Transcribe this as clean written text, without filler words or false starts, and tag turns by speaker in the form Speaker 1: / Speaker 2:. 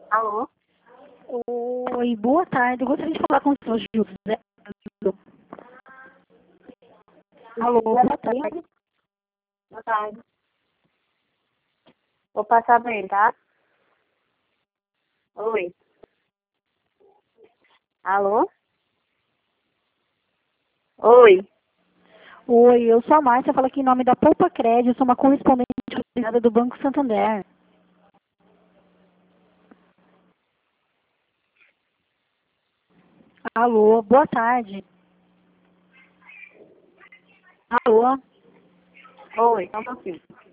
Speaker 1: Alô?
Speaker 2: Oi, boa tarde. Eu gostaria de falar com o senhor José. Alô, boa tarde.
Speaker 1: Boa tarde. Vou passar pra ele, tá? Oi. Alô? Oi.
Speaker 2: Oi, eu sou a Márcia, falo aqui em nome da Poupa Crédito, sou uma correspondente autorizada do Banco Santander. Alô, boa tarde. Alô,
Speaker 1: Oi, só um pouquinho.